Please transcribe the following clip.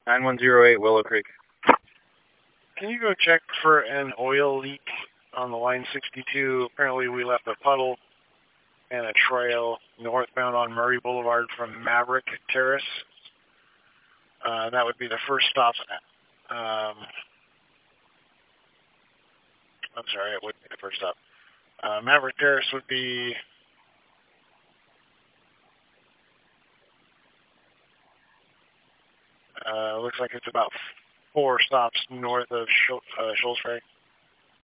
9108 Willow Creek. Can you go check for an oil leak on the line 62? Apparently we left a puddle and a trail northbound on Murray Boulevard from Maverick Terrace. That would be the first stop. I'm sorry, it wouldn't be the first stop. Maverick Terrace would be looks like it's about 4 stops north of Shoals Ferry.